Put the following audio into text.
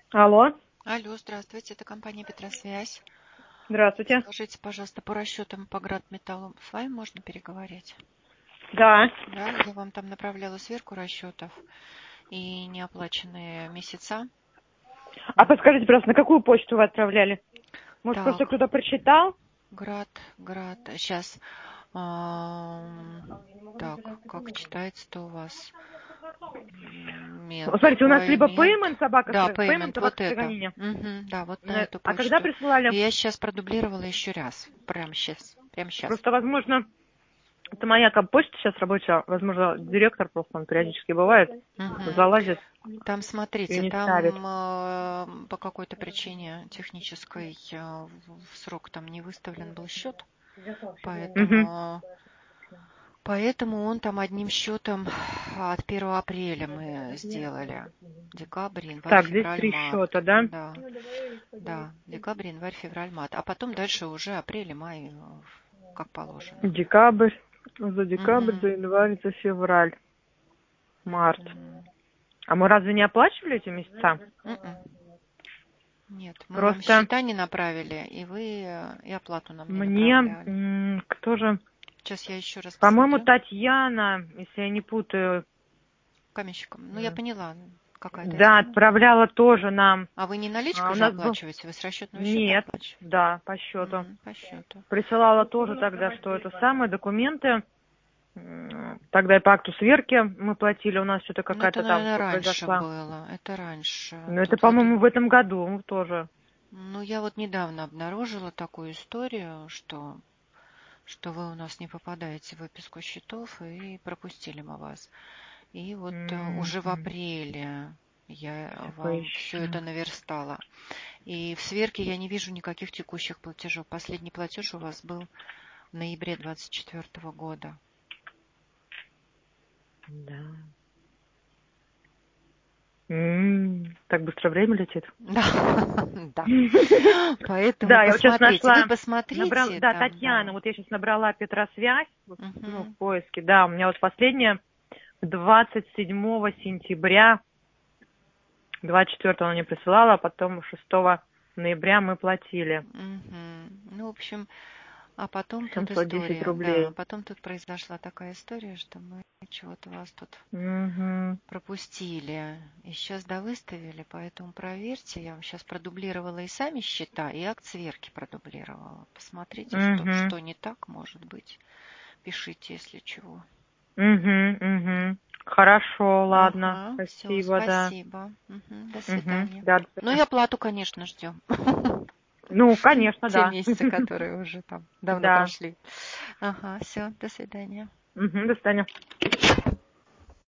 Алло, Алло, здравствуйте, это компания Петросвязь. здравствуйте. Скажите, пожалуйста, по расчетам по Градметаллу с вами можно переговорить? Да. Да, я вам там направляла сверку расчетов и неоплаченные месяца. А подскажите, просто на какую почту вы отправляли? Может, просто Так, кто-то прочитал? Град, сейчас. Так, как читается-то у вас? Мент, Смотрите, у нас либо паймент. payment собака, Да, payment payment, собака вот это. Строгонине. Да, вот на эту А когда почту. присылали? И я сейчас продублировала еще раз. Прямо сейчас. Прямо сейчас. Просто, возможно, это моя почта сейчас рабочая. Возможно, директор просто он периодически бывает, залазит Там, и смотрите, не ставит. там по какой-то причине технической в срок там не выставлен был счет, Угу. поэтому он там одним счетом от 1 апреля мы сделали. Декабрь, январь, Так, здесь февраль, 3 март. счета, да? Да, да, декабрь, январь, февраль, март. А потом дальше уже апрель и май, как положено. Декабрь, за декабрь, за Мгм. январь, за февраль, март. Мгм. А мы разве не оплачивали эти месяца? Мгм. Нет, мы вам Просто счета не направили, и вы и оплату нам не мне, направляли. кто же, Сейчас я еще раз по-моему, посмотрю. Татьяна, если я не путаю, Каменщиком. Ну, я поняла, какая-то из да, дам, да. отправляла тоже нам. А вы не А наличкой у же нас был... оплачиваете? Вы с расчетного счета Нет, оплачиваете? да, по счету. По счету. Присылала тоже тогда, что это самые документы. Тогда и по акту сверки мы платили, у нас что-то Ну, это, какая-то там наверное, раньше произошла. было. Это раньше. Но это, Тут вот... по-моему, в этом году тоже. Ну, я вот недавно обнаружила такую историю, что вы у нас не попадаете в выписку счетов, и пропустили мы вас. И вот уже в апреле я Сейчас вам все поищу. это наверстала. И в сверке я не вижу никаких текущих платежей. Последний платеж у вас был в ноябре 24 года. Да. Так быстро время летит. Да, да. Поэтому Да, я вот сейчас посмотрите, вы нашла, набрала, посмотрите да, там, Татьяна, да. вот я сейчас набрала Петросвязь, ну, в Мгм. поиске, да, у меня вот последняя 27 сентября, 24 она мне присылала, а потом 6 ноября мы платили Ну, в общем, а потом тут 710 история, да, рублей. потом тут произошла такая история, что мы чего-то вас тут Угу, пропустили и сейчас довыставили, поэтому проверьте. Я вам сейчас продублировала и сами счета, и акт сверки продублировала. Посмотрите, угу, что не так может быть. Пишите, если чего. угу. Хорошо, ладно, Ага, все, спасибо, да. спасибо. До Угу, свидания. да, до Ну и свидания. оплату, конечно, ждем. Ну, конечно, Те да. месяцы, которые уже там давно Да. прошли. Ага, все, до свидания. Угу, до свидания.